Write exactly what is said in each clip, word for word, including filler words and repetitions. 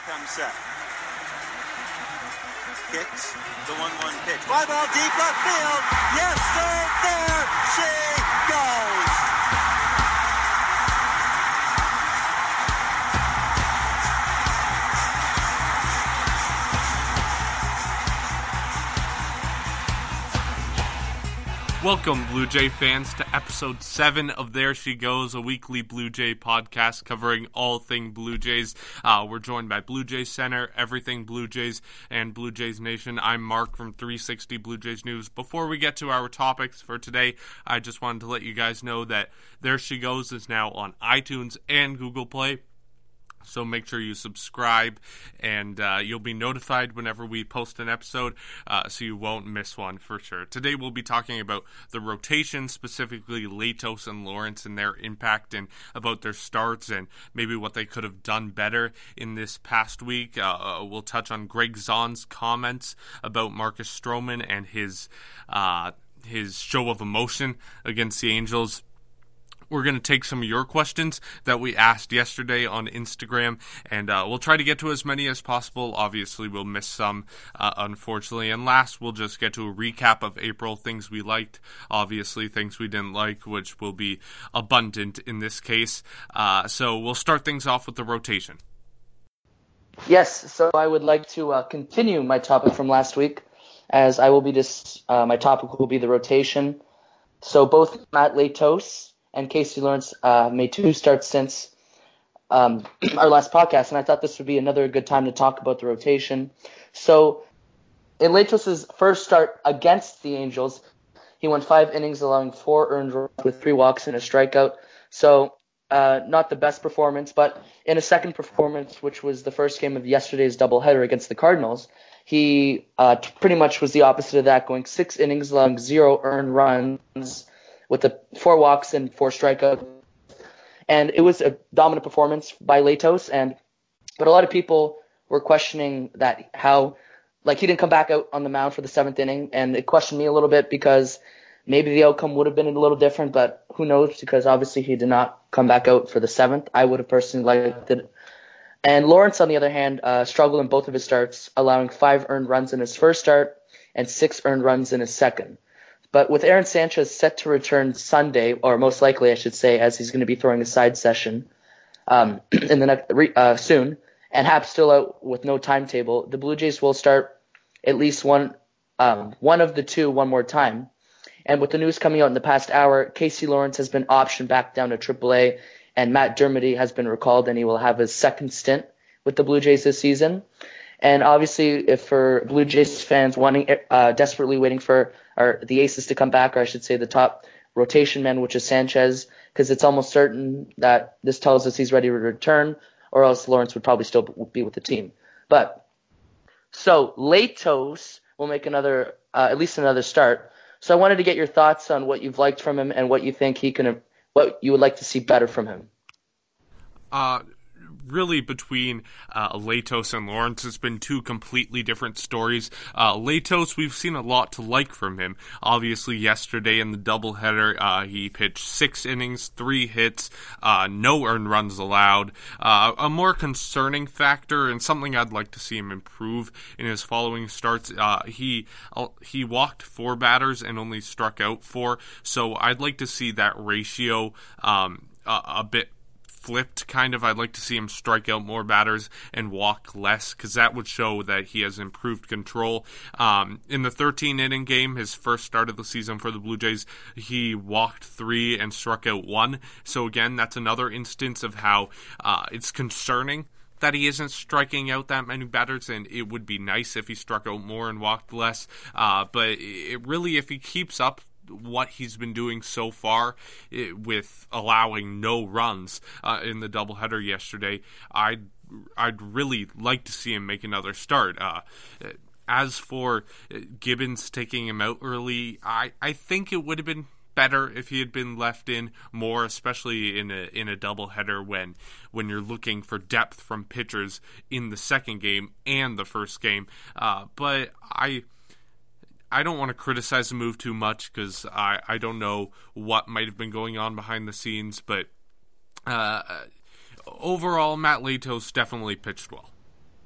comes Seth. Kicks the one one pitch. Fly ball deep left field. Yes, sir. There she goes. Welcome, Blue Jay fans, to episode seven of There She Goes, a weekly Blue Jay podcast covering all thing Blue Jays. Uh, we're joined by Blue Jays Center, Everything Blue Jays, and Blue Jays Nation. I'm Mark from three sixty Blue Jays News. Before we get to our topics for today, I just wanted to let you guys know that There She Goes is now on iTunes and Google Play. So make sure you subscribe, and uh, you'll be notified whenever we post an episode, uh, so you won't miss one for sure. Today we'll be talking about the rotation, specifically Latos and Lawrence and their impact, and about their starts and maybe what they could have done better in this past week. Uh, we'll touch on Greg Zaun's comments about Marcus Stroman and his uh, his show of emotion against the Angels. We're going to take some of your questions that we asked yesterday on Instagram, and uh, we'll try to get to as many as possible. Obviously, we'll miss some, uh, unfortunately. And last, we'll just get to a recap of April, things we liked, obviously, things we didn't like, which will be abundant in this case. Uh, so we'll start things off with the rotation. Yes, so I would like to uh, continue my topic from last week, as I will be just, uh, my topic will be the rotation. So both Matt Latos and Casey Lawrence uh, made two starts since um, our last podcast, and I thought this would be another good time to talk about the rotation. So in Latos' first start against the Angels, he went five innings, allowing four earned runs with three walks and a strikeout. So uh, not the best performance, but in a second performance, which was the first game of yesterday's doubleheader against the Cardinals, he uh, pretty much was the opposite of that, going six innings, allowing zero earned runs, with the four walks and four strikeouts. And it was a dominant performance by Latos, and but a lot of people were questioning that how, like, he didn't come back out on the mound for the seventh inning, and it questioned me a little bit because maybe the outcome would have been a little different, but who knows, because obviously he did not come back out for the seventh. I would have personally liked it. And Lawrence, on the other hand, uh, struggled in both of his starts, allowing five earned runs in his first start and six earned runs in his second. But with Aaron Sanchez set to return Sunday, or most likely I should say, as he's going to be throwing a side session um, in the next uh, soon, and Happ still out with no timetable, the Blue Jays will start at least one um, one of the two one more time. And with the news coming out in the past hour, Casey Lawrence has been optioned back down to triple A, and Matt Dermody has been recalled, and he will have his second stint with the Blue Jays this season. And obviously, if for Blue Jays fans wanting, uh, desperately waiting for or the aces to come back, or I should say the top rotation man, which is Sanchez, because it's almost certain that this tells us he's ready to return, or else Lawrence would probably still be with the team. But so Latos will make another, uh, at least another start. So I wanted to get your thoughts on what you've liked from him and what you think he can, what you would like to see better from him. Uh. Really, between uh, Latos and Lawrence, it's been two completely different stories. Uh, Latos, we've seen a lot to like from him. Obviously, yesterday in the doubleheader, uh, he pitched six innings, three hits, uh, no earned runs allowed. Uh, a more concerning factor, and something I'd like to see him improve in his following starts, uh, he uh, he walked four batters and only struck out four, so I'd like to see that ratio um, a, a bit flipped, kind of. I'd like to see him strike out more batters and walk less, because that would show that he has improved control. Um, in the thirteen-inning game, his first start of the season for the Blue Jays, he walked three and struck out one. So again, that's another instance of how uh, it's concerning that he isn't striking out that many batters, and it would be nice if he struck out more and walked less. Uh, but it really, if he keeps up what he's been doing so far, it, with allowing no runs uh, in the doubleheader yesterday, I'd I'd really like to see him make another start. Uh, as for Gibbons taking him out early, I, I think it would have been better if he had been left in more, especially in a in a doubleheader when when you're looking for depth from pitchers in the second game and the first game. Uh, but I. I don't want to criticize the move too much because I, I don't know what might have been going on behind the scenes, but uh, overall, Matt Latos definitely pitched well.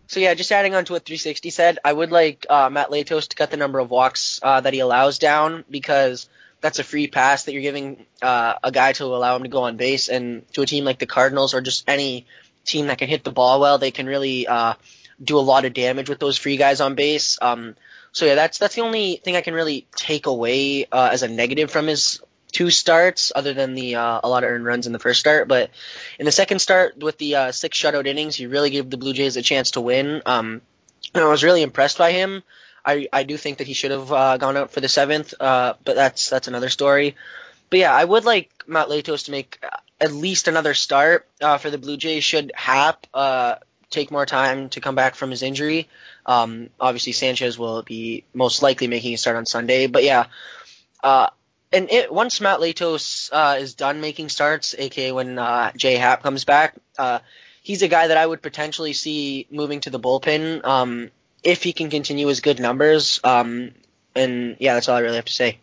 So yeah, just adding on to what three sixty said, I would like uh, Matt Latos to cut the number of walks uh, that he allows down, because that's a free pass that you're giving uh, a guy to allow him to go on base. And to a team like the Cardinals, or just any team that can hit the ball well, they can really uh, do a lot of damage with those free guys on base. Um, so yeah, that's that's the only thing I can really take away uh, as a negative from his two starts, other than the uh, a lot of earned runs in the first start. But in the second start, with the uh, six shutout innings, he really gave the Blue Jays a chance to win. Um, and I was really impressed by him. I, I do think that he should have uh, gone out for the seventh, uh, but that's that's another story. But yeah, I would like Matt Latos to make at least another start uh, for the Blue Jays. Should Happ uh, take more time to come back from his injury? Um, obviously, Sanchez will be most likely making a start on Sunday. But yeah, uh, and it, once Matt Latos uh, is done making starts, aka when uh, Jay Happ comes back, uh, he's a guy that I would potentially see moving to the bullpen um, if he can continue his good numbers. Um, and yeah, that's all I really have to say.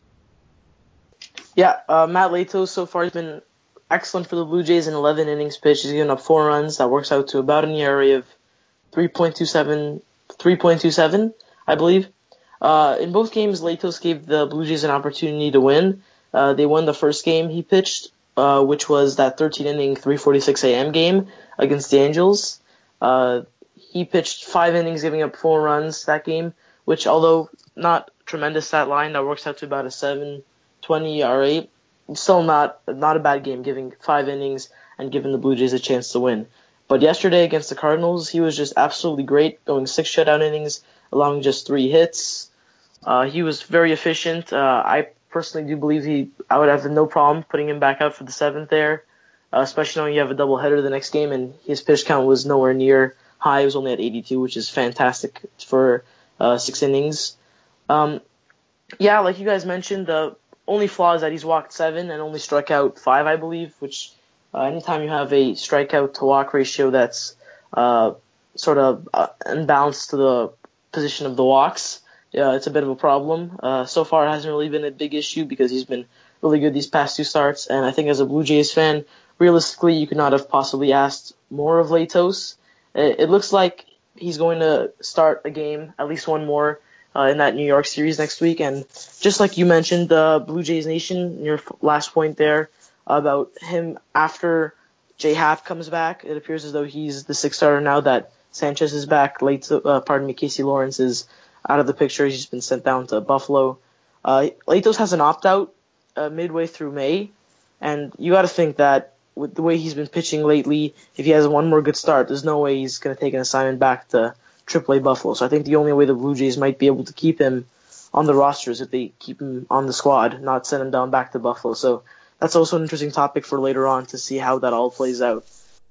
Yeah, uh, Matt Latos so far has been excellent for the Blue Jays in eleven innings pitched. He's given up four runs. That works out to about an E R A of three point two seven, three point two seven, I believe. Uh, in both games, Latos gave the Blue Jays an opportunity to win. Uh, they won the first game he pitched, uh, which was that thirteen-inning, three forty-six a.m. game against the Angels. Uh, he pitched five innings, giving up four runs that game, which, although not tremendous stat line, that works out to about a seven twenty E R A. Still not not a bad game, giving five innings and giving the Blue Jays a chance to win. But yesterday against the Cardinals, he was just absolutely great, going six shutout innings, allowing just three hits. Uh, he was very efficient. Uh, I personally do believe he. I would have no problem putting him back out for the seventh there, uh, especially knowing you have a doubleheader the next game, and his pitch count was nowhere near high. It was only at eighty-two, which is fantastic for uh, six innings. Um, yeah, like you guys mentioned, the only flaw is that he's walked seven and only struck out five, I believe, which uh, anytime you have a strikeout to walk ratio that's uh, sort of uh, unbalanced to the position of the walks, yeah, it's a bit of a problem. Uh, so far, it hasn't really been a big issue because he's been really good these past two starts. And I think as a Blue Jays fan, realistically, you could not have possibly asked more of Latos. It, it looks like he's going to start a game, at least one more, uh, in that New York series next week. And just like you mentioned, the Blue Jays Nation, your last point there about him after Jay Happ comes back, it appears as though he's the sixth starter now that Sanchez is back. Late, uh, pardon me, Casey Lawrence is out of the picture. He's just been sent down to Buffalo. Uh, Latos has an opt-out uh, midway through May, and you got to think that with the way he's been pitching lately, if he has one more good start, there's no way he's going to take an assignment back to triple A Buffalo. So I think the only way the Blue Jays might be able to keep him on the roster is if they keep him on the squad, not send him down back to Buffalo. So that's also an interesting topic for later on to see how that all plays out.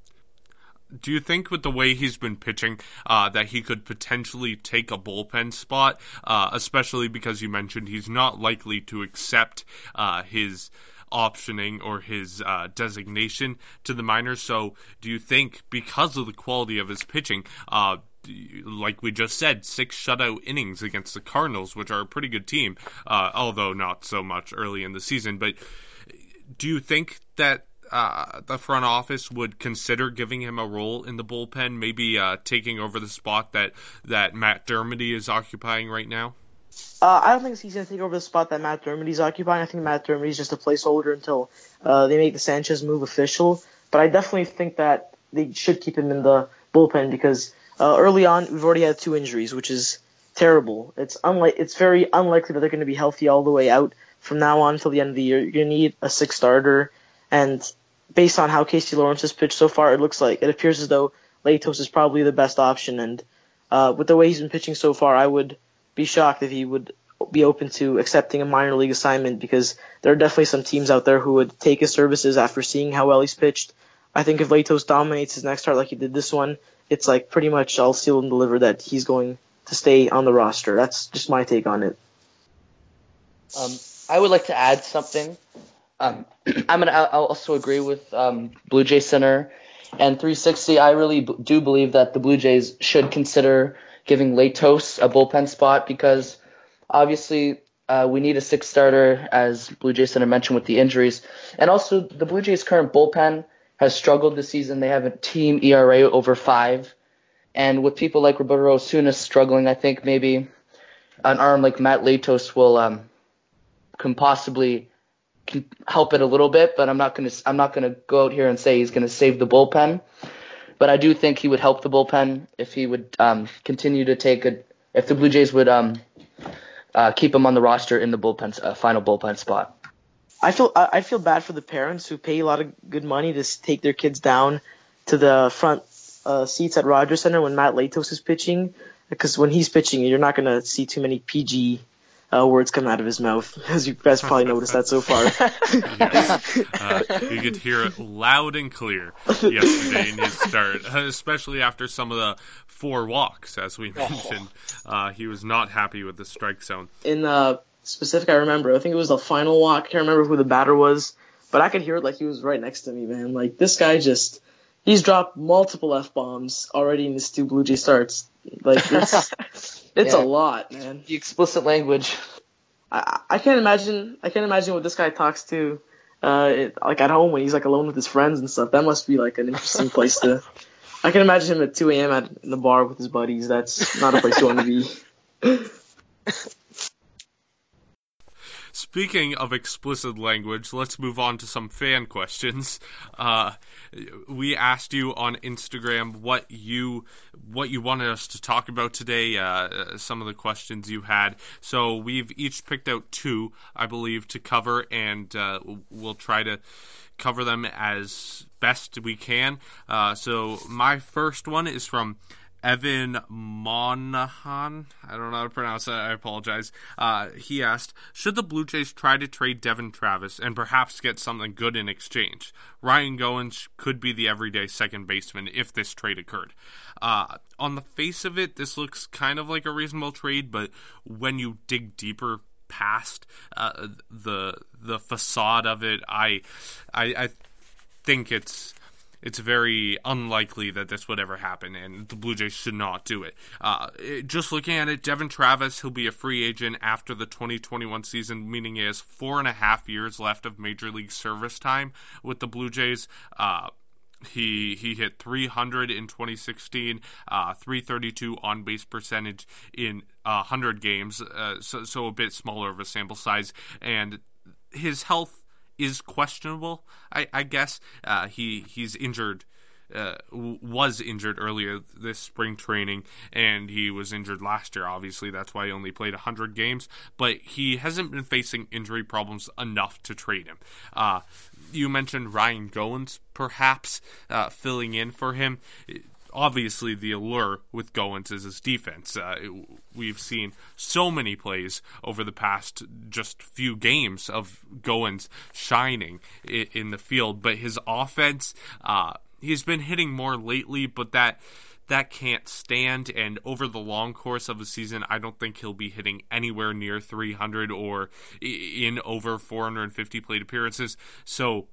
Do you think with the way he's been pitching uh, that he could potentially take a bullpen spot, uh, especially because you mentioned he's not likely to accept uh, his optioning or his uh, designation to the minors? So do you think because of the quality of his pitching, uh, like we just said, six shutout innings against the Cardinals, which are a pretty good team, uh, although not so much early in the season, but do you think that Uh, the front office would consider giving him a role in the bullpen, maybe uh, taking over the spot that, that Matt Dermody is occupying right now? Uh, I don't think he's going to take over the spot that Matt Dermody is occupying. I think Matt Dermody is just a placeholder until uh, they make the Sanchez move official. But I definitely think that they should keep him in the bullpen because uh, early on we've already had two injuries, which is terrible. It's unlike it's very unlikely that they're going to be healthy all the way out from now on until the end of the year. You're going to need a sixth starter. And based on how Casey Lawrence has pitched so far, it looks like it appears as though Latos is probably the best option. And uh, with the way he's been pitching so far, I would be shocked if he would be open to accepting a minor league assignment because there are definitely some teams out there who would take his services after seeing how well he's pitched. I think if Latos dominates his next start like he did this one, it's like pretty much all sealed and delivered that he's going to stay on the roster. That's just my take on it. Um, I would like to add something. Um, I'm gonna. I'll also agree with um, Blue Jay Center and three sixty. I really b- do believe that the Blue Jays should consider giving Latos a bullpen spot because obviously uh, we need a sixth starter, as Blue Jay Center mentioned with the injuries, and also the Blue Jays' current bullpen has struggled this season. They have a team E R A over five, And with people like Roberto Osuna struggling, I think maybe an arm like Matt Latos will um, can possibly can help it a little bit. But I'm not gonna I'm not gonna go out here and say he's gonna save the bullpen. But I do think he would help the bullpen if he would um, continue to take a if the Blue Jays would um, uh, keep him on the roster in the bullpen uh, final bullpen spot. I feel I I feel bad for the parents who pay a lot of good money to s- take their kids down to the front uh, seats at Rogers Center when Matt Latos is pitching, because when he's pitching, you're not gonna see too many P G uh, words come out of his mouth, as you guys probably noticed that so far. Yes. Uh, you could hear it loud and clear yesterday in his start, especially after some of the four walks, as we mentioned. Uh, he was not happy with the strike zone. In uh, specific, I remember, I think it was the final walk. I can't remember who the batter was, but I could hear it like he was right next to me, man. Like, this guy just, he's dropped multiple F-bombs already in his two Blue Jay starts. Like, it's, it's Yeah. a lot, man. The explicit language. I, I can't imagine, I can't imagine what this guy talks to, uh, it, like at home when he's like alone with his friends and stuff. That must be like an interesting place to, I can imagine him at two a.m. at in the bar with his buddies. That's not a place you want to be. Speaking of explicit language, let's move on to some fan questions. Uh, we asked you on Instagram what you what you wanted us to talk about today, uh, some of the questions you had. So we've each picked out two, I believe, to cover, and uh, we'll try to cover them as best we can. Uh, so my first one is from Evan Monahan. I don't know how to pronounce that. I apologize. Uh, he asked, should the Blue Jays try to trade Devin Travis and perhaps get something good in exchange? Ryan Goins could be the everyday second baseman if this trade occurred. Uh, on the face of it, this looks kind of like a reasonable trade, but when you dig deeper past uh, the the facade of it, I I, I think it's It's very unlikely that this would ever happen, and the Blue Jays should not do it. Uh, it- just looking at it, Devin Travis, he'll be a free agent after the twenty twenty-one season, meaning he has four and a half years left of Major League service time with the Blue Jays. Uh, he he hit three hundred in twenty sixteen, uh, three thirty-two on-base percentage in uh, one hundred games, uh, so, so a bit smaller of a sample size, and his health is questionable, I, I guess. Uh, he he's injured, uh, w- was injured earlier this spring training, and he was injured last year, obviously. That's why he only played one hundred games. But he hasn't been facing injury problems enough to trade him. Uh, you mentioned Ryan Goins, perhaps, uh, filling in for him. Obviously, the allure with Goins is his defense. Uh, we've seen so many plays over the past just few games of Goins shining in, in the field, but his offense, uh, he's been hitting more lately, but that that can't stand, and over the long course of a season, I don't think he'll be hitting anywhere near three hundred or in over four hundred fifty plate appearances. So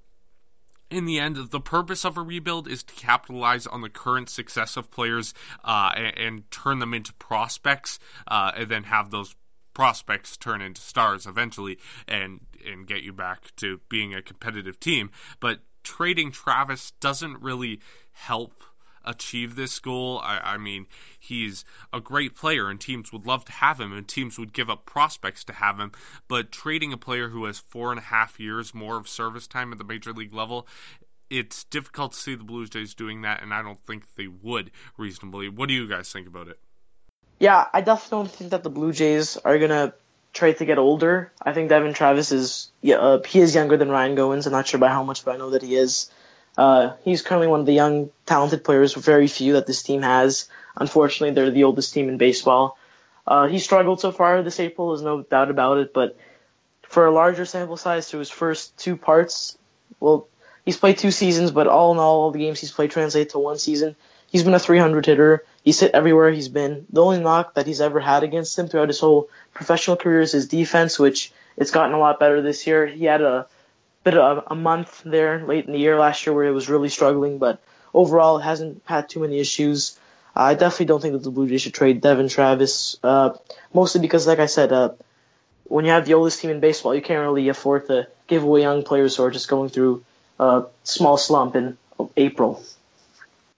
in the end, the purpose of a rebuild is to capitalize on the current success of players uh, and, and turn them into prospects, uh, and then have those prospects turn into stars eventually and, and get you back to being a competitive team. But trading Travis doesn't really help achieve this goal. I, I mean, he's a great player, and teams would love to have him, and teams would give up prospects to have him, but trading a player who has four and a half years more of service time at the major league level, it's difficult to see the Blue Jays doing that, and I don't think they would reasonably. What do you guys think about it? Yeah, I definitely don't think that the Blue Jays are going to try to get older. I think Devin Travis is, yeah, uh, he is younger than Ryan Goins. I'm not sure by how much, but I know that he is. Uh, he's currently one of the young, talented players, very few that this team has. Unfortunately, they're the oldest team in baseball. Uh, he struggled so far this April, there's no doubt about it, but for a larger sample size to his first two parts, well, he's played two seasons, but all in all, all the games he's played translate to one season. He's been a three hundred hitter. He's hit everywhere he's been. The only knock that he's ever had against him throughout his whole professional career is his defense, which it's gotten a lot better this year. He had a bit of a month there late in the year last year where he was really struggling, but overall hasn't had too many issues. Uh, I definitely don't think that the Blue Jays should trade Devin Travis, uh, mostly because, like I said, uh, when you have the oldest team in baseball, you can't really afford to give away young players who are just going through a small slump in April.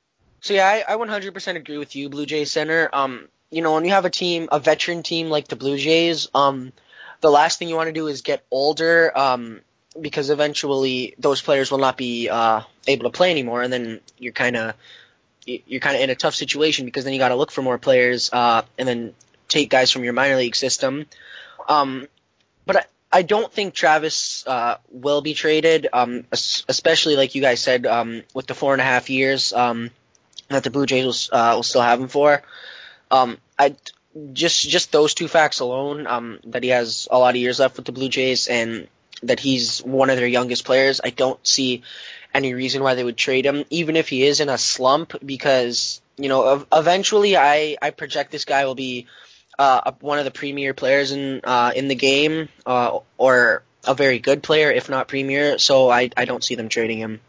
So yeah, I, I one hundred percent agree with you, Blue Jays center. Um, you know, when you have a team, a veteran team like the Blue Jays, um, the last thing you want to do is get older, um, because eventually those players will not be uh, able to play anymore, and then you're kind of you're kind of in a tough situation because then you got to look for more players, uh, and then take guys from your minor league system. Um, but I, I don't think Travis uh, will be traded, um, especially like you guys said, um, with the four and a half years um, that the Blue Jays will, uh, will still have him for. Um, I just just those two facts alone, um, that he has a lot of years left with the Blue Jays and that he's one of their youngest players, I don't see any reason why they would trade him, even if he is in a slump, because, you know, eventually I, I project this guy will be uh, one of the premier players in uh, in the game, uh, or a very good player, if not premier, so I, I don't see them trading him.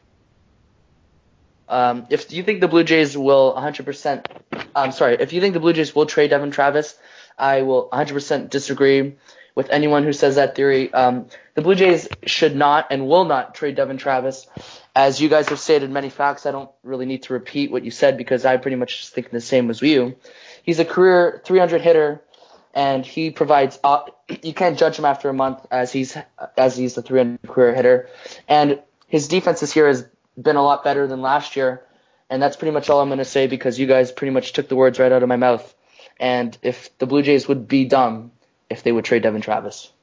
Um, if you think the Blue Jays will one hundred percent, I'm sorry, if you think the Blue Jays will trade Devin Travis, I will one hundred percent disagree with anyone who says that theory. Um, the Blue Jays should not and will not trade Devin Travis. As you guys have stated many facts, I don't really need to repeat what you said because I pretty much just think the same as you. He's a career three hundred hitter, and he provides. Uh, you can't judge him after a month as he's as he's a three hundred career hitter, and his defense this year has been a lot better than last year, and that's pretty much all I'm going to say because you guys pretty much took the words right out of my mouth. And if the Blue Jays would be dumb if they would trade Devin Travis.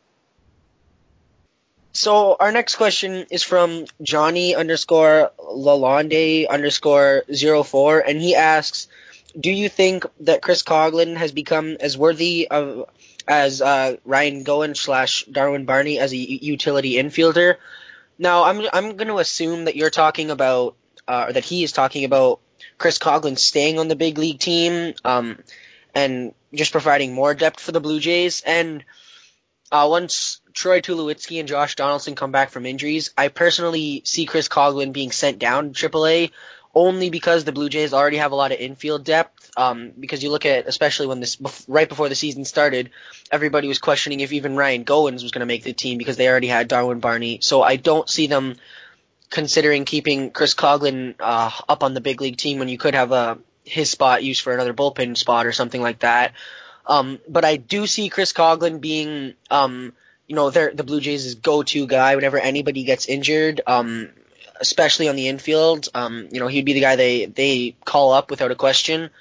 So our next question is from Johnny underscore Lalonde underscore zero four, and he asks, do you think that Chris Coghlan has become as worthy of as uh, Ryan Goen slash Darwin Barney as a utility infielder? Now, I'm I'm going to assume that you're talking about, uh, or that he is talking about Chris Coghlan staying on the big league team, um, and just providing more depth for the Blue Jays. And uh, once Troy Tulowitzki and Josh Donaldson come back from injuries, I personally see Chris Coghlan being sent down to triple A, only because the Blue Jays already have a lot of infield depth. Um, because you look at, especially when this right before the season started, everybody was questioning if even Ryan Goins was going to make the team because they already had Darwin Barney. So I don't see them considering keeping Chris Coghlan uh, up on the big league team when you could have a his spot used for another bullpen spot or something like that. Um, but I do see Chris Coghlan being, um, you know, the Blue Jays' go-to guy whenever anybody gets injured, um, especially on the infield. Um, you know, he'd be the guy they, they call up without a question.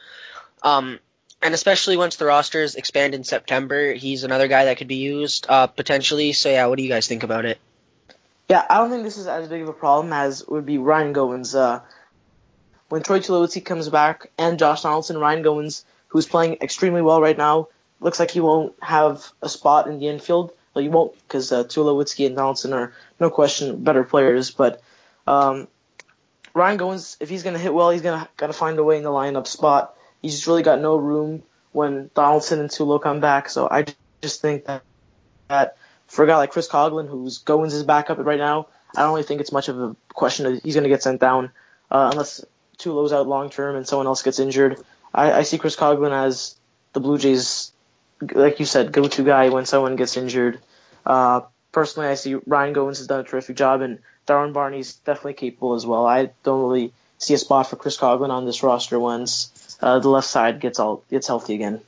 Um, and especially once the rosters expand in September, he's another guy that could be used uh, potentially. So, yeah, what do you guys think about it? Yeah, I don't think this is as big of a problem as would be Ryan Goins. Uh, when Troy Tulowitzki comes back and Josh Donaldson, Ryan Goins, who's playing extremely well right now, looks like he won't have a spot in the infield. Well, he won't because uh, Tulowitzki and Donaldson are, no question, better players. But um, Ryan Goins, if he's going to hit well, he's going to gotta find a way in the lineup spot. He's just really got no room when Donaldson and Tulo come back. So I just think that, that for a guy like Chris Coghlan, who's Goins is backup right now, I don't really think it's much of a question that he's going to get sent down uh, unless Tulo's out long term and someone else gets injured. I, I see Chris Coghlan as the Blue Jays, like you said, go-to guy when someone gets injured. Uh, personally, I see Ryan Goins has done a terrific job, and Darwin Barney's definitely capable as well. I don't really see a spot for Chris Coghlan on this roster once uh, the left side gets all gets healthy again.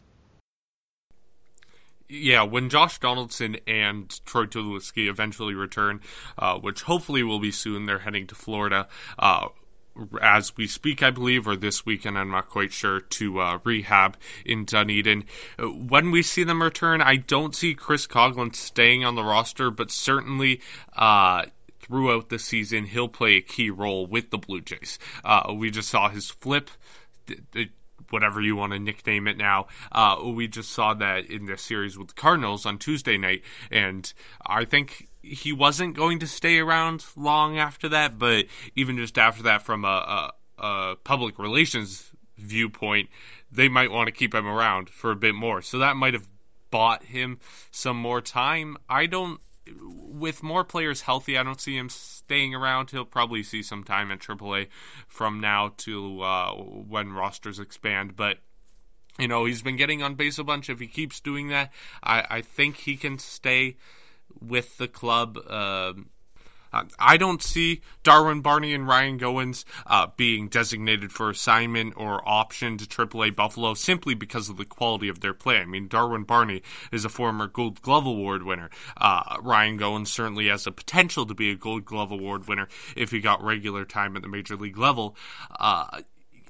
Yeah, when Josh Donaldson and Troy Tulowitzki eventually return, uh, which hopefully will be soon, they're heading to Florida uh, as we speak, I believe, or this weekend, I'm not quite sure, to uh, rehab in Dunedin. When we see them return, I don't see Chris Coghlan staying on the roster, but certainly uh, throughout the season, he'll play a key role with the Blue Jays. Uh, we just saw his flip, whatever you want to nickname it now. Uh, we just saw that in the series with the Cardinals on Tuesday night, and I think he wasn't going to stay around long after that, but even just after that, from a, a, a public relations viewpoint, they might want to keep him around for a bit more. So that might have bought him some more time. I don't, with more players healthy, I don't see him staying around. He'll probably see some time at triple A from now to uh, when rosters expand, but you know, he's been getting on base a bunch. If he keeps doing that, I, I think he can stay with the club. Uh, Uh, I don't see Darwin Barney and Ryan Goins uh, being designated for assignment or option to triple A Buffalo simply because of the quality of their play. I mean, Darwin Barney is a former Gold Glove Award winner. Uh, Ryan Goins certainly has the potential to be a Gold Glove Award winner if he got regular time at the Major League level. Uh,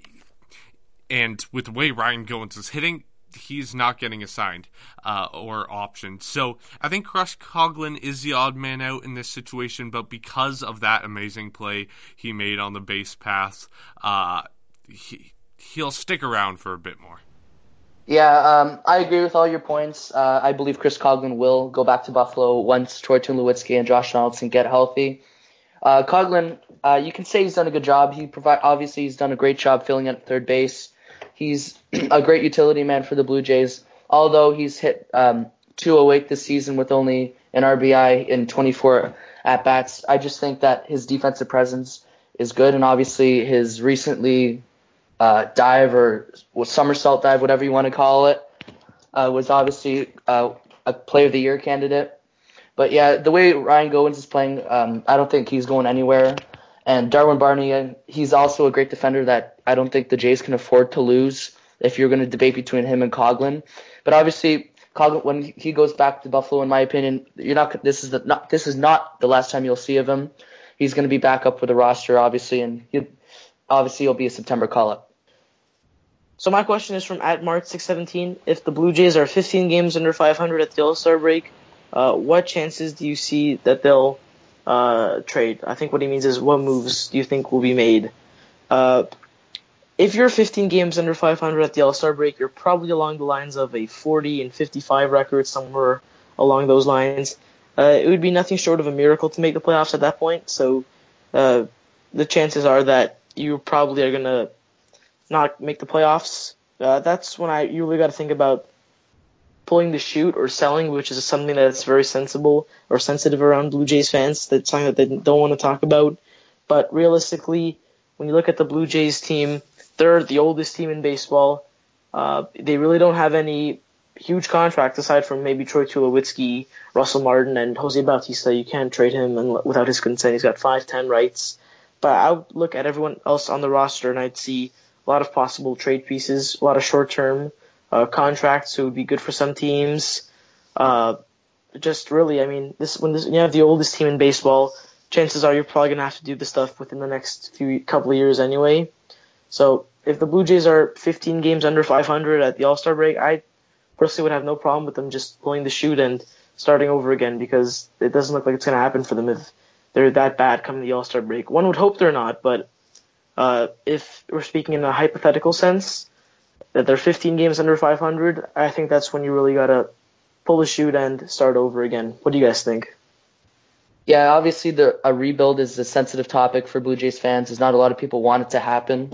and with the way Ryan Goins is hitting, he's not getting assigned uh, or optioned. So I think Chris Coghlan is the odd man out in this situation, but because of that amazing play he made on the base path, uh, he, he'll stick around for a bit more. Yeah, um, I agree with all your points. Uh, I believe Chris Coghlan will go back to Buffalo once Troy Tulowitzki and Josh Donaldson get healthy. Uh, Coghlan, uh, you can say he's done a good job. He provide obviously he's done a great job filling at third base. He's a great utility man for the Blue Jays, although he's hit um, two oh eight this season with only an R B I in twenty-four at-bats. I just think that his defensive presence is good, and obviously his recently uh, dive or somersault dive, whatever you want to call it, uh, was obviously uh, a Player of the Year candidate. But yeah, the way Ryan Goins is playing, um, I don't think he's going anywhere. And Darwin Barney, he's also a great defender that I don't think the Jays can afford to lose if you're going to debate between him and Coghlan. But obviously, Coghlan, when he goes back to Buffalo, in my opinion, you're not. This is the not. This is not the last time you'll see of him. He's going to be back up for the roster, obviously, and he obviously he'll be a September call-up. So my question is from at Mart six seventeen. If the Blue Jays are fifteen games under five hundred at the All-Star break, uh, what chances do you see that they'll Uh, trade? I think what he means is what moves do you think will be made? Uh, if you're fifteen games under five hundred at the All-Star break, you're probably along the lines of a forty and fifty-five record, somewhere along those lines. Uh, it would be nothing short of a miracle to make the playoffs at that point. So uh, the chances are that you probably are gonna not make the playoffs. Uh, that's when I you really got to think about pulling the chute or selling, which is something that's very sensible or sensitive around Blue Jays fans. That's something that they don't want to talk about. But realistically, when you look at the Blue Jays team, they're the oldest team in baseball. Uh, they really don't have any huge contracts aside from maybe Troy Tulowitzki, Russell Martin, and Jose Bautista. You can't trade him without his consent. He's got five ten rights. But I would look at everyone else on the roster and I'd see a lot of possible trade pieces, a lot of short-term Uh, contracts, so it would be good for some teams. Uh, just really, I mean, this when, this, when you have the oldest team in baseball, chances are you're probably gonna have to do this stuff within the next few couple of years anyway. So if the Blue Jays are fifteen games under five hundred at the All-Star break, I personally would have no problem with them just pulling the chute and starting over again, because it doesn't look like it's gonna happen for them if they're that bad coming the All-Star break. One would hope they're not, but uh, if we're speaking in a hypothetical sense, that they're fifteen games under five hundred, I think that's when you really got to pull the chute and start over again. What do you guys think? Yeah, obviously the a rebuild is a sensitive topic for Blue Jays fans. There's not a lot of people want it to happen.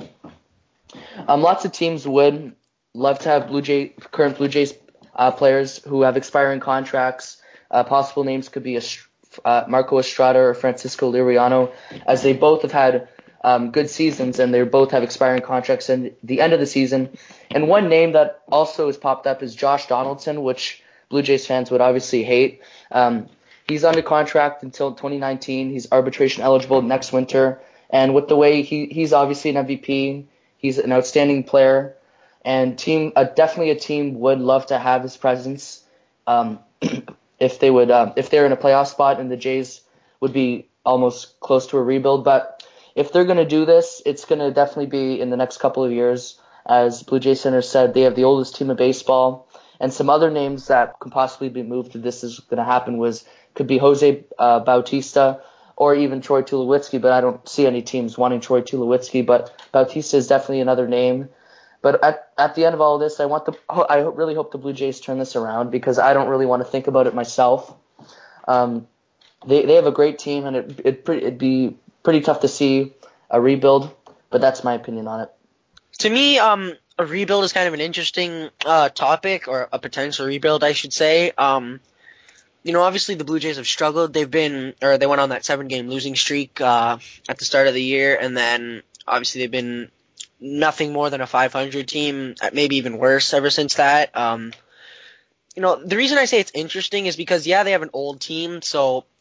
Um, lots of teams would love to have Blue Jay current Blue Jays uh, players who have expiring contracts. Uh, possible names could be a, uh, Marco Estrada or Francisco Liriano, as they both have had Um, good seasons, and they both have expiring contracts in the end of the season. And one name that also has popped up is Josh Donaldson, which Blue Jays fans would obviously hate. Um, he's under contract until twenty nineteen. He's arbitration eligible next winter. And with the way he, he's obviously an M V P, he's an outstanding player. And team, uh, definitely a team would love to have his presence um, if they would, uh, if they're in a playoff spot, and the Jays would be almost close to a rebuild. But if they're going to do this, it's going to definitely be in the next couple of years. As Blue Jays Center said, they have the oldest team in baseball. And some other names that could possibly be moved if this is going to happen was could be Jose uh, Bautista or even Troy Tulowitzki, but I don't see any teams wanting Troy Tulowitzki. But Bautista is definitely another name. But at, at the end of all this, I want the I really hope the Blue Jays turn this around, because I don't really want to think about it myself. Um, they they have a great team, and it it it'd be pretty tough to see a rebuild, but that's my opinion on it. To me, um, a rebuild is kind of an interesting uh, topic, or a potential rebuild, I should say. Um, you know, obviously the Blue Jays have struggled. They've been, or they went on that seven-game losing streak uh, at the start of the year, and then obviously they've been nothing more than a five hundred team, maybe even worse ever since that. Um, you know, the reason I say it's interesting is because, yeah, they have an old team, so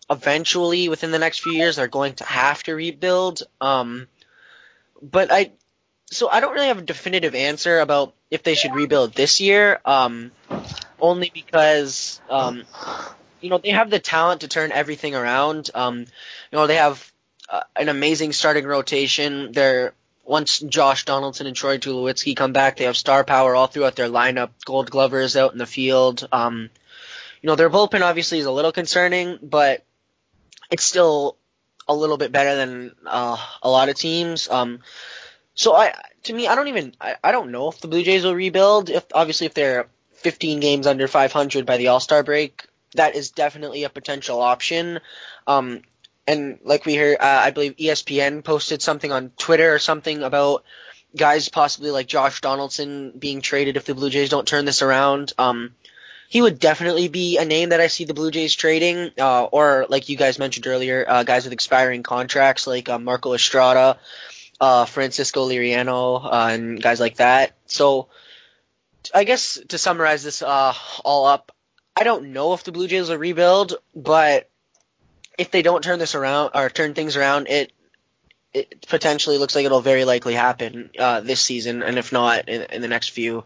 eventually, within the next few years, they're going to have to rebuild. Um, but I, so I don't really have a definitive answer about if they should rebuild this year. Um, only because, um, you know, they have the talent to turn everything around. Um, you know, they have uh, an amazing starting rotation. They're Once Josh Donaldson and Troy Tulowitzki come back, they have star power all throughout their lineup. Gold Glover is out in the field. Um, you know, their bullpen obviously is a little concerning, but it's still a little bit better than uh, a lot of teams. Um, so I, to me, I don't even, I, I don't know if the Blue Jays will rebuild. If obviously if they're fifteen games under five hundred by the All-Star break, that is definitely a potential option. Um, And like we heard, uh, I believe E S P N posted something on Twitter or something about guys possibly like Josh Donaldson being traded if the Blue Jays don't turn this around. Um, he would definitely be a name that I see the Blue Jays trading, uh, or like you guys mentioned earlier, uh, guys with expiring contracts like uh, Marco Estrada, uh, Francisco Liriano, uh, and guys like that. So I guess to summarize this uh, all up, I don't know if the Blue Jays will rebuild, but if they don't turn this around or turn things around, it it potentially looks like it'll very likely happen uh, this season, and if not, in, in the next few.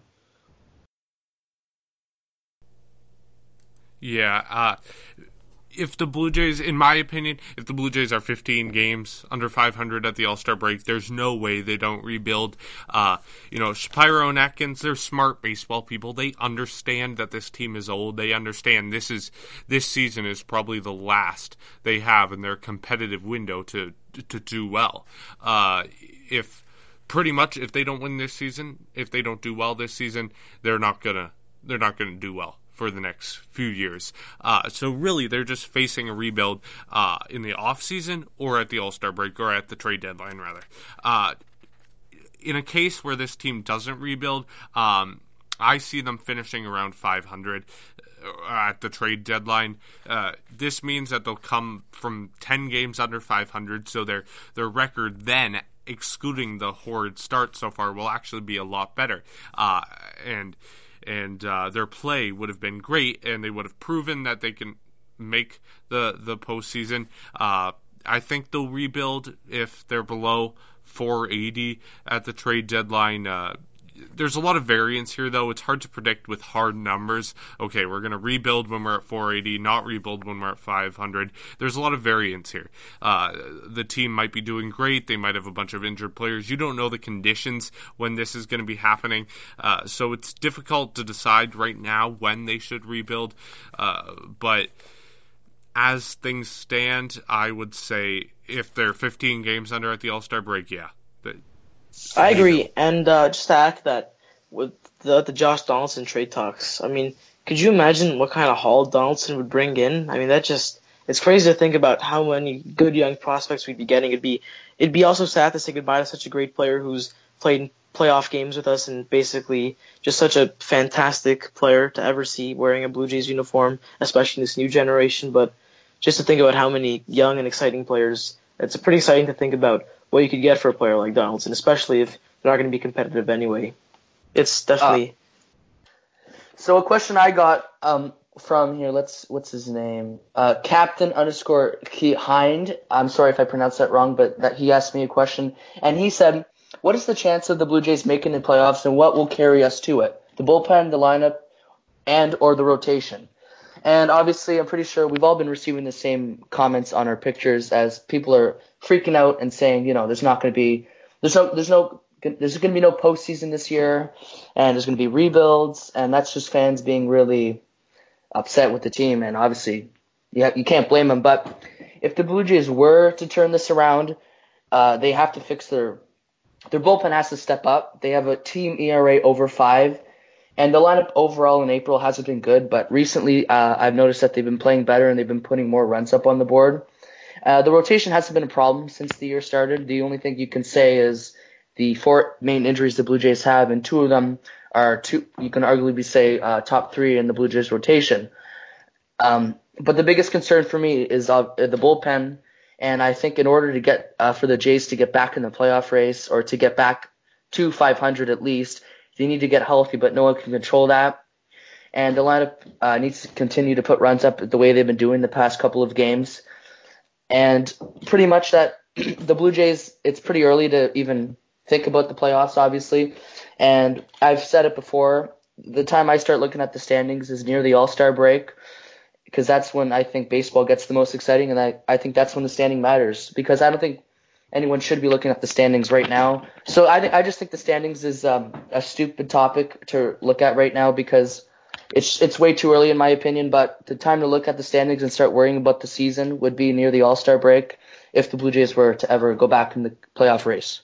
Yeah, uh, if the Blue Jays, in my opinion, if the Blue Jays are fifteen games under five hundred at the All-Star break, there's no way they don't rebuild. Uh, you know, Shapiro and Atkins, they're smart baseball people. They understand that this team is old. They understand this is this season is probably the last they have in their competitive window to to do well. Uh, if pretty much if they don't win this season, if they don't do well this season, they're not gonna they're not gonna do well for the next few years. Uh, so really, they're just facing a rebuild uh, in the offseason or at the All-Star break or at the trade deadline, rather. Uh, in a case where this team doesn't rebuild, um, I see them finishing around five hundred at the trade deadline. Uh, this means that they'll come from ten games under five hundred, so their their record then, excluding the horrid start so far, will actually be a lot better. Uh, and and uh, their play would have been great, and they would have proven that they can make the the postseason. Uh, I think they'll rebuild if they're below four eighty at the trade deadline. Uh, there's a lot of variance here, though. It's hard to predict with hard numbers. Okay, we're going to rebuild when we're at four eighty, not rebuild when we're at five hundred. There's a lot of variance here. Uh, the team might be doing great. They might have a bunch of injured players. You don't know the conditions when this is going to be happening. Uh, so it's difficult to decide right now when they should rebuild. Uh, but as things stand, I would say if they're fifteen games under at the All-Star break, yeah. But I agree, and uh, just to add that with the, the Josh Donaldson trade talks, I mean, could you imagine what kind of haul Donaldson would bring in? I mean, that just, it's crazy to think about how many good young prospects we'd be getting. It'd be, it'd be also sad to say goodbye to such a great player who's played in playoff games with us and basically just such a fantastic player to ever see wearing a Blue Jays uniform, especially in this new generation. But just to think about how many young and exciting players, it's pretty exciting to think about what you could get for a player like Donaldson, especially if they're not going to be competitive anyway. It's definitely. Uh, so a question I got um, from here, let's what's his name? Uh, Captain underscore Hind. I'm sorry if I pronounced that wrong, but that he asked me a question, and he said, "What is the chance of the Blue Jays making the playoffs, and what will carry us to it? The bullpen, the lineup, and or the rotation?" And obviously, I'm pretty sure we've all been receiving the same comments on our pictures as people are freaking out and saying, you know, there's not going to be, there's no, there's no, there's going to be no postseason this year, and there's going to be rebuilds, and that's just fans being really upset with the team. And obviously, you have, you can't blame them. But if the Blue Jays were to turn this around, uh, they have to fix their, their bullpen has to step up. They have a team E R A over five. And the lineup overall in April hasn't been good, but recently uh, I've noticed that they've been playing better and they've been putting more runs up on the board. Uh, the rotation hasn't been a problem since the year started. The only thing you can say is the four main injuries the Blue Jays have, and two of them are two. You can arguably say uh, top three in the Blue Jays rotation. Um, but the biggest concern for me is uh, the bullpen, and I think in order to get uh, for the Jays to get back in the playoff race or to get back to five hundred at least, they need to get healthy, but no one can control that. And the lineup uh, needs to continue to put runs up the way they've been doing the past couple of games. And pretty much that the Blue Jays, it's pretty early to even think about the playoffs, obviously. And I've said it before, the time I start looking at the standings is near the All-Star break, because that's when I think baseball gets the most exciting, and I, I think that's when the standing matters, because I don't think anyone should be looking at the standings right now. So I th- I just think the standings is um, a stupid topic to look at right now, because it's it's way too early in my opinion, but the time to look at the standings and start worrying about the season would be near the All-Star break if the Blue Jays were to ever go back in the playoff race.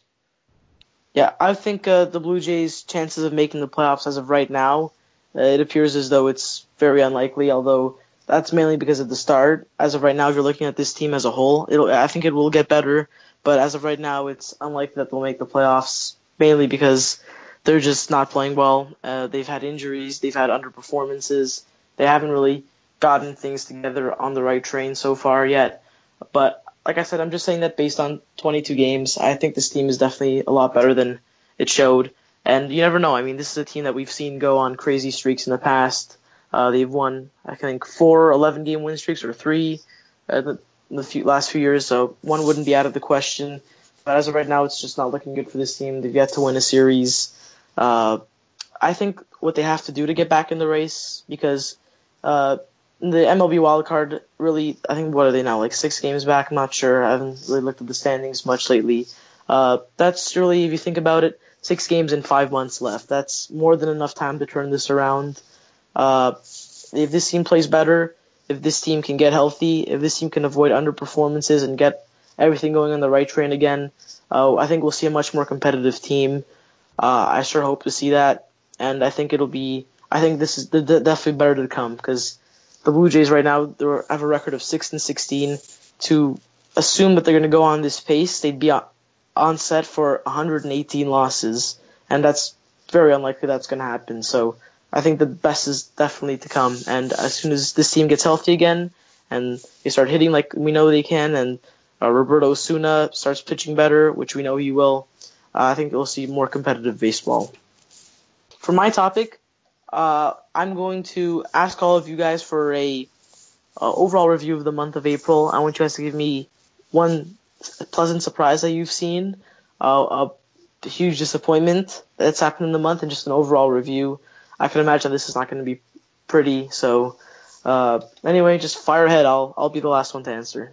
Yeah, I think uh, the Blue Jays' chances of making the playoffs as of right now, uh, it appears as though it's very unlikely, although that's mainly because of the start. As of right now, if you're looking at this team as a whole, it'll, I think it will get better, but as of right now, it's unlikely that they'll make the playoffs, mainly because they're just not playing well. Uh, they've had injuries, they've had underperformances, they haven't really gotten things together on the right train so far yet, but like I said, I'm just saying that based on twenty-two games, I think this team is definitely a lot better than it showed. And you never know. I mean, this is a team that we've seen go on crazy streaks in the past. Uh, they've won, I think, four eleven-game win streaks or three uh, the, the few, last few years, so one wouldn't be out of the question. But as of right now, it's just not looking good for this team. They've yet to win a series. Uh, I think what they have to do to get back in the race, because uh, the M L B wildcard really, I think, what are they now, like six games back? I'm not sure. I haven't really looked at the standings much lately. Uh, that's really, if you think about it, six games and five months left. That's more than enough time to turn this around. Uh, if this team plays better, if this team can get healthy, if this team can avoid underperformances and get everything going on the right train again, uh, I think we'll see a much more competitive team. Uh, I sure hope to see that, and I think it'll be, I think this is the, the, definitely better to come, because the Blue Jays right now they have a record of six and sixteen. To assume that they're going to go on this pace, they'd be on set for one hundred eighteen losses, and that's very unlikely that's going to happen. So I think the best is definitely to come, and as soon as this team gets healthy again and they start hitting like we know they can, and uh, Roberto Osuna starts pitching better, which we know he will, uh, I think we'll see more competitive baseball. For my topic, Uh, I'm going to ask all of you guys for a uh, overall review of the month of April. I want you guys to give me one pleasant surprise that you've seen, uh, a huge disappointment that's happened in the month, and just an overall review. I can imagine this is not going to be pretty. So uh, anyway, just fire ahead. I'll I'll be the last one to answer.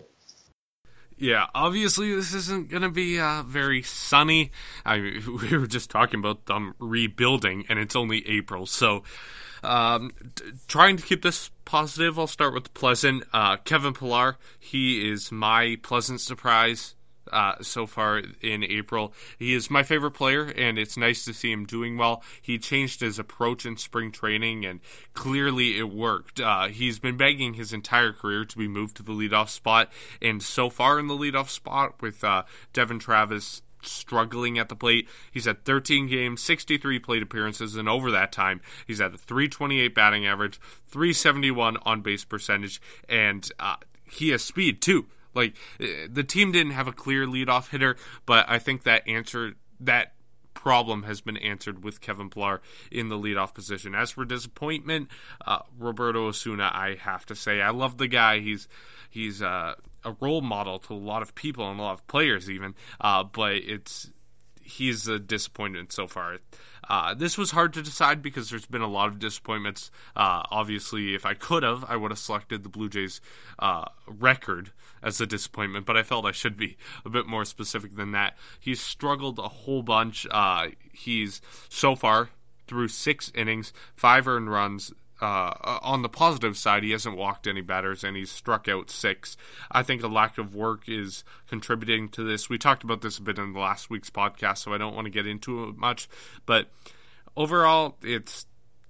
Yeah, obviously this isn't going to be uh, very sunny. I we were just talking about them rebuilding, and it's only April. So um, t- trying to keep this positive, I'll start with the pleasant. Uh, Kevin Pillar, he is my pleasant surprise uh, so far in April. He is my favorite player, and it's nice to see him doing well. He changed his approach in spring training, and clearly it worked. Uh, he's been begging his entire career to be moved to the leadoff spot, and so far in the leadoff spot with uh, Devin Travis struggling at the plate, he's had thirteen games, sixty-three plate appearances, and over that time, he's had a three twenty-eight batting average, three seventy-one on-base percentage, and uh, he has speed too. Like, the team didn't have a clear leadoff hitter, but I think that answer that problem has been answered with Kevin Pillar in the leadoff position. As for disappointment, uh, Roberto Osuna, I have to say, I love the guy. He's he's uh, a role model to a lot of people and a lot of players even, uh, but it's he's a disappointment so far. Uh, this was hard to decide because there's been a lot of disappointments. Uh, obviously, if I could have, I would have selected the Blue Jays' uh, record as a disappointment, but I felt I should be a bit more specific than that. He's struggled a whole bunch. Uh, he's, so far, through six innings, five earned runs. Uh, on the positive side, he hasn't walked any batters, and he's struck out six. I think a lack of work is contributing to this. We talked about this a bit in the last week's podcast, so I don't want to get into it much. But overall, it's,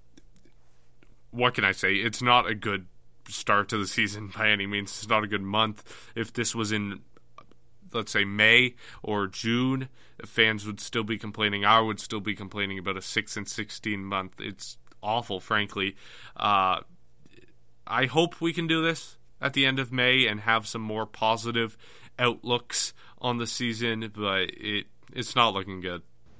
what can I say? It's not a good start to the season by any means. It's not a good month. If this was in, let's say, May or June, fans would still be complaining. I would still be complaining about a six and sixteen month. It's awful, frankly. Uh, I hope we can do this at the end of May and have some more positive outlooks on the season, but it it's not looking good.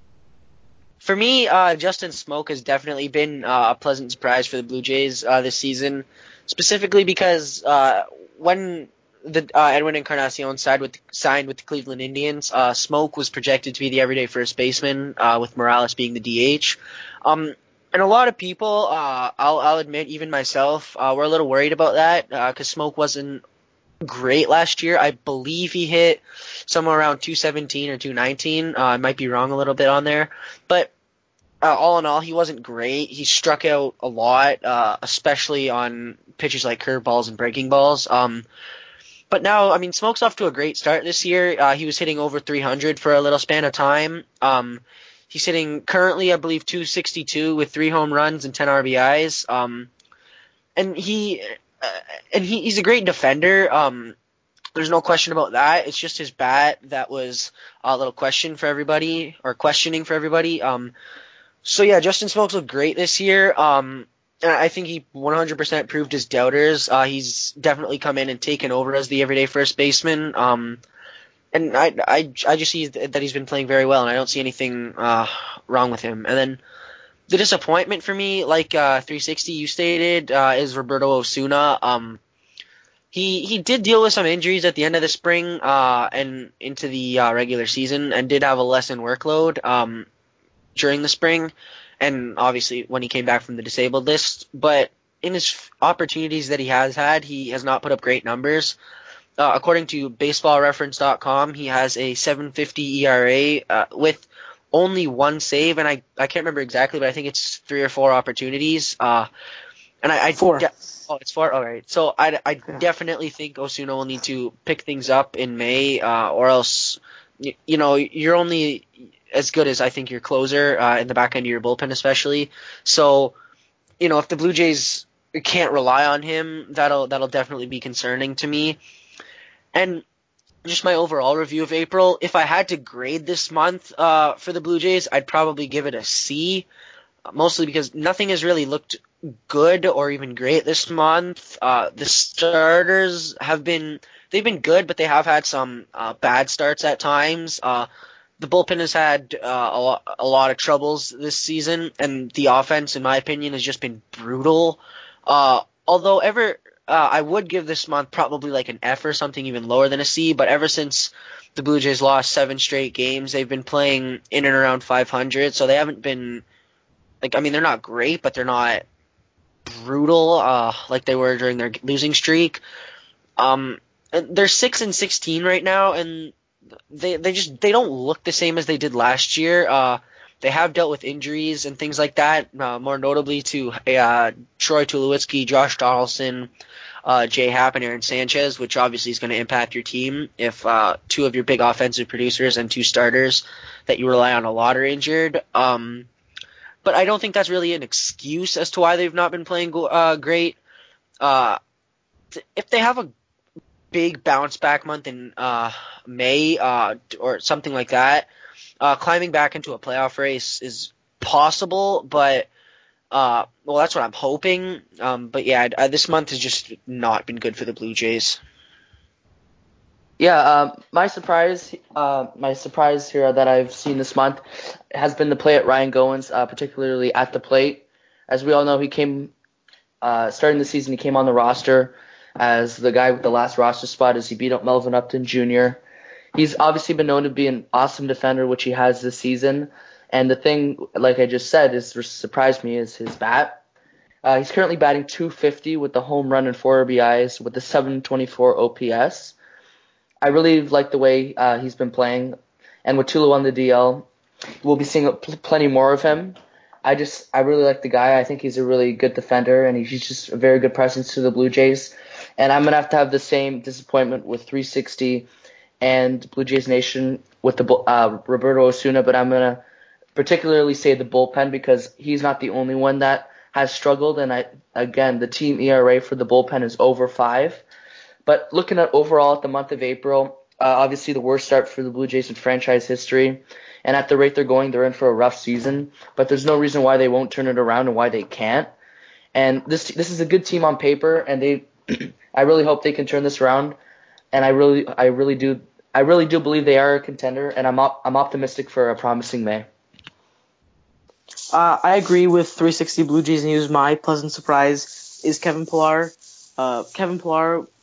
For me, uh, Justin Smoke has definitely been uh, a pleasant surprise for the Blue Jays uh, this season, specifically because uh, when the uh, Edwin Encarnacion signed with signed with the Cleveland Indians. Uh, Smoke was projected to be the everyday first baseman, uh, with Morales being the D H. Um, and a lot of people, uh, I'll, I'll admit, even myself, uh, were a little worried about that because uh, Smoke wasn't great last year. I believe he hit somewhere around two seventeen or two nineteen. Uh, I might be wrong a little bit on there, but uh, all in all, he wasn't great. He struck out a lot, uh, especially on pitches like curveballs and breaking balls. Um, but now, I mean, Smoke's off to a great start this year. Uh, he was hitting over three hundred for a little span of time. Um, he's hitting currently, I believe, two sixty-two with three home runs and ten R B Is. Um, and he uh, and he, he's a great defender. Um, there's no question about that. It's just his bat that was a little question for everybody, or questioning for everybody. Um, so yeah, Justin Smoke's looked great this year. Um, and I think he one hundred percent proved his doubters. Uh, he's definitely come in and taken over as the everyday first baseman. Um, and I, I, I just see that he's been playing very well, and I don't see anything uh, wrong with him. And then the disappointment for me, like uh, three sixty you stated, uh, is Roberto Osuna. Um, he he did deal with some injuries at the end of the spring uh, and into the uh, regular season, and did have a lessened workload um, during the spring, and obviously when he came back from the disabled list. But in his opportunities that he has had, he has not put up great numbers. Uh, according to baseball reference dot com, he has a seven fifty E R A uh, with only one save, and I, I can't remember exactly, but I think it's three or four opportunities. Uh, and I, I four. De- oh, it's four. All right. So I, I yeah. definitely think Osuna will need to pick things up in May, uh, or else, you, you know, you're only as good as I think your closer uh, in the back end of your bullpen, especially. So, you know, if the Blue Jays can't rely on him, that'll that'll definitely be concerning to me. And just my overall review of April, if I had to grade this month uh, for the Blue Jays, I'd probably give it a C, mostly because nothing has really looked good or even great this month. Uh, the starters have been – they've been good, but they have had some uh, bad starts at times. Uh, the bullpen has had uh, a, lot, a lot of troubles this season, and the offense, in my opinion, has just been brutal. Uh, although ever – Uh, I would give this month probably like an F or something even lower than a C, but ever since the Blue Jays lost seven straight games, they've been playing in and around five hundred, so they haven't been, like, I mean, they're not great, but they're not brutal uh, like they were during their losing streak. Um, they're six and sixteen right now, and they they just they don't look the same as they did last year. Uh, They have dealt with injuries and things like that, uh, more notably to uh, Troy Tulowitzki, Josh Donaldson, uh, Jay Happ, and Aaron Sanchez, which obviously is going to impact your team if uh, two of your big offensive producers and two starters that you rely on a lot are injured. Um, but I don't think that's really an excuse as to why they've not been playing uh, great. Uh, if they have a big bounce back month in uh, May uh, or something like that, Uh, climbing back into a playoff race is possible, but uh, well, that's what I'm hoping. Um, but yeah, I, I, this month has just not been good for the Blue Jays. Yeah, uh, my surprise, uh, my surprise here that I've seen this month has been the play at Ryan Goins, uh, particularly at the plate. As we all know, he came uh, starting the season. He came on the roster as the guy with the last roster spot as he beat up Melvin Upton Junior He's obviously been known to be an awesome defender, which he has this season. And the thing, like I just said, is surprised me is his bat. Uh, he's currently batting two fifty with the home run and four R B Is with the seven twenty-four O P S. I really like the way uh, he's been playing. And with Tulo on the D L, we'll be seeing pl- plenty more of him. I just, I really like the guy. I think he's a really good defender, and he's just a very good presence to the Blue Jays. And I'm going to have to have the same disappointment with three sixty and Blue Jays Nation with the uh, Roberto Osuna, but I'm going to particularly say the bullpen because he's not the only one that has struggled. And I, again, the team E R A for the bullpen is over five. But looking at overall at the month of April, uh, obviously the worst start for the Blue Jays in franchise history. And at the rate they're going, they're in for a rough season. But there's no reason why they won't turn it around and why they can't. And this this is a good team on paper, and they, I really hope they can turn this around. And I really, I really do, I really do believe they are a contender, and I'm op- I'm optimistic for a promising May. Uh, I agree with three sixty Blue Jays News. My pleasant surprise is Kevin Pillar. Uh, Kevin Pillar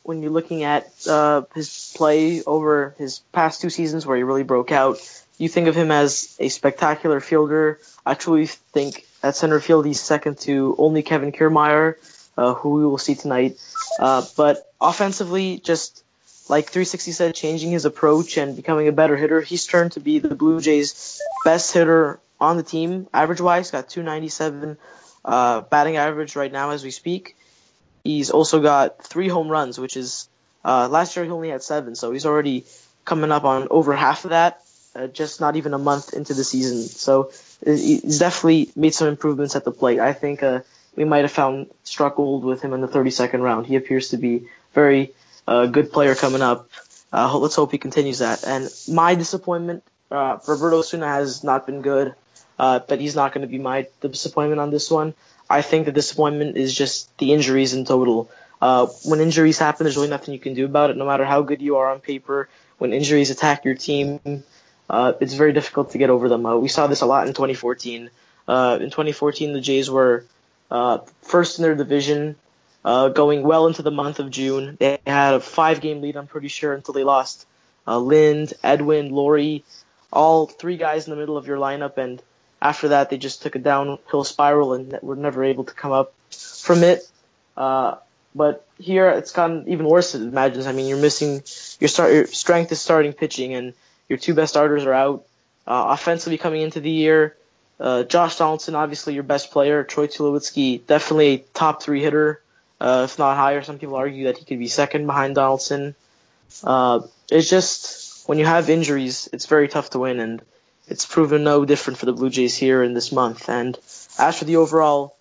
when you're looking at uh, his play over his past two seasons where he really broke out, you think of him as a spectacular fielder. I truly think at center field he's second to only Kevin Kiermaier, uh, who we will see tonight. Uh, but offensively, just like three sixty said, changing his approach and becoming a better hitter, he's turned to be the Blue Jays' best hitter on the team, average-wise. Got two ninety-seven uh, batting average right now as we speak. He's also got three home runs, which is uh, last year he only had seven, so he's already coming up on over half of that, uh, just not even a month into the season. So he's definitely made some improvements at the plate. I think uh, we might have found struck gold with him in the thirty-second round. He appears to be very uh, good player coming up. Uh, let's hope he continues that. And my disappointment, uh, Roberto Osuna has not been good, uh, but he's not going to be my disappointment on this one. I think the disappointment is just the injuries in total. Uh, when injuries happen, there's really nothing you can do about it, no matter how good you are on paper. When injuries attack your team, uh, it's very difficult to get over them. Uh, we saw this a lot in twenty fourteen. Uh, in twenty fourteen, the Jays were uh, first in their division, uh, going well into the month of June. They had a five-game lead, I'm pretty sure, until they lost uh, Lind, Edwin, Laurie, all three guys in the middle of your lineup, and after that, they just took a downhill spiral and were never able to come up from it. Uh, but here, it's gotten even worse than it imagines. I mean, you're missing your start. Your strength is starting pitching, and your two best starters are out. Uh, offensively, coming into the year, uh, Josh Donaldson, obviously your best player. Troy Tulowitzki, definitely a top three hitter, uh, if not higher. Some people argue that he could be second behind Donaldson. Uh, it's just when you have injuries, it's very tough to win, and it's proven no different for the Blue Jays here in this month. And as for the overall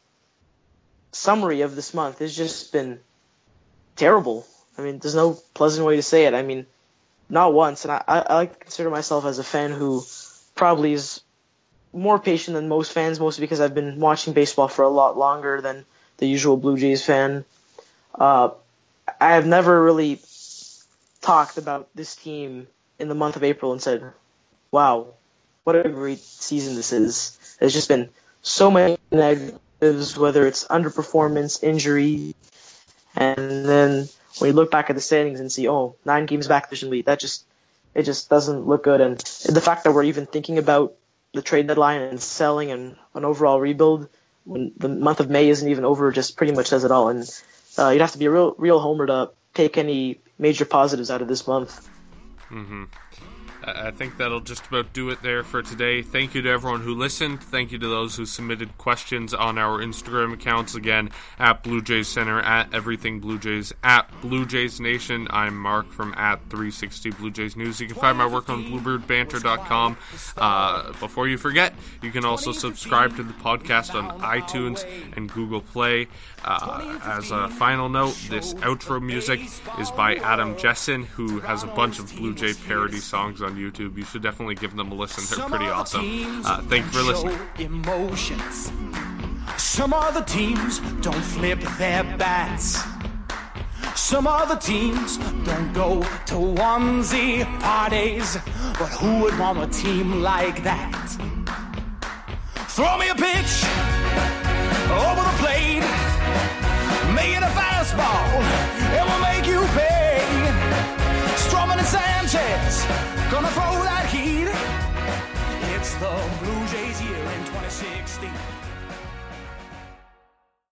summary of this month, it's just been terrible. I mean, there's no pleasant way to say it. I mean, not once. And I, I like to consider myself as a fan who probably is more patient than most fans, mostly because I've been watching baseball for a lot longer than the usual Blue Jays fan. Uh, I have never really talked about this team in the month of April and said, wow, what a great season this is. There's just been so many negatives, whether it's underperformance, injury, and then when you look back at the standings and see, oh, nine games back division lead, that just it just doesn't look good. And the fact that we're even thinking about the trade deadline and selling and an overall rebuild when the month of May isn't even over just pretty much says it all. And uh, you'd have to be a real real homer to take any major positives out of this month. Mm-hmm. I think that'll just about do it there for today. Thank you to everyone who listened. Thank you to those who submitted questions on our Instagram accounts. Again, at Blue Jays Center, at Everything Blue Jays, at Blue Jays Nation. I'm Mark from at three sixty Blue Jays News. You can find my work on bluebird banter dot com. Uh, before you forget, you can also subscribe to the podcast on iTunes and Google Play. Uh, as a final note, this outro music is by Adam Jessen, who has a bunch of Blue Jay parody songs on YouTube. You should definitely give them a listen. They're pretty awesome. Uh, thank you for listening. Emotions. Some other teams don't flip their bats. Some other teams don't go to onesie parties. But who would want a team like that? Throw me a pitch over the plate. Make it a fastball, it will make you pay. Stroman and Sanchez, gonna throw that heat. It's the Blue Jays year in twenty sixteen.